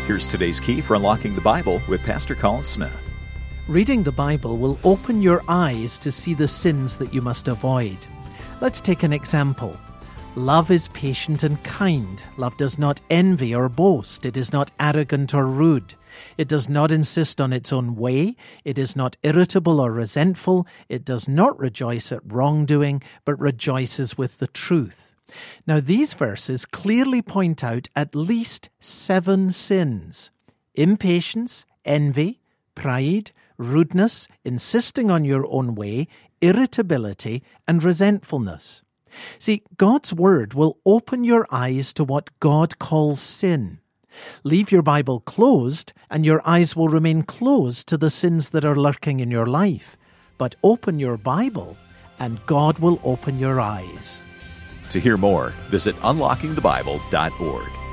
Here's today's key for unlocking the Bible with Pastor Colin Smith. Reading the Bible will open your eyes to see the sins that you must avoid. Let's take an example. Love is patient and kind. Love does not envy or boast. It is not arrogant or rude. It does not insist on its own way. It is not irritable or resentful. It does not rejoice at wrongdoing, but rejoices with the truth. Now, these verses clearly point out at least 7 sins: impatience, envy, pride, rudeness, insisting on your own way, irritability, and resentfulness. See, God's Word will open your eyes to what God calls sin. Leave your Bible closed, and your eyes will remain closed to the sins that are lurking in your life. But open your Bible, and God will open your eyes. To hear more, visit unlockingthebible.org.